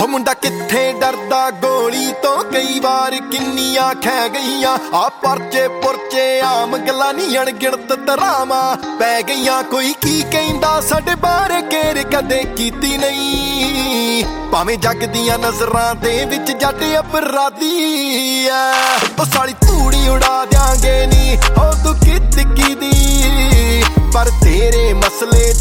ਹੋ ਮੁੰਡਾ ਕਿੱਥੇ ਡਰਦਾ ਗੋਲੀ ਤੋਂ, ਕਈ ਵਾਰ ਕਿੰਨੀਆਂ ਖੈ ਗਈਆਂ ਆ ਪਰਚੇ ਪੁਰਚੇ ਆਮ ਗੱਲਾਂ ਨੀ ਅਣਗਿਣਤ ਤਰਾਵਾਂ ਪੈ ਗਈਆਂ। ਕੋਈ ਕੀ ਕਹਿੰਦਾ ਸਾਡੇ ਬਾਰੇ ਕੇਰ ਕਦੇ ਕੀਤੀ ਨਹੀਂ, ਭਾਵੇਂ ਜੱਗ ਦੀਆਂ ਨਜ਼ਰਾਂ ਦੇ ਵਿੱਚ ਜੱਟ ਅਪਰਾਧੀ ਐ। ਉਹ ਸਾਲੀ ਧੂੜੀ ਉਡਾ ਦਿਆਂਗੇ ਨੀ ਹੋ ਤੂੰ ਕਿਤਕੀ ਦੀ, ਪਰ ਤੇਰੇ ਮਸਲੇ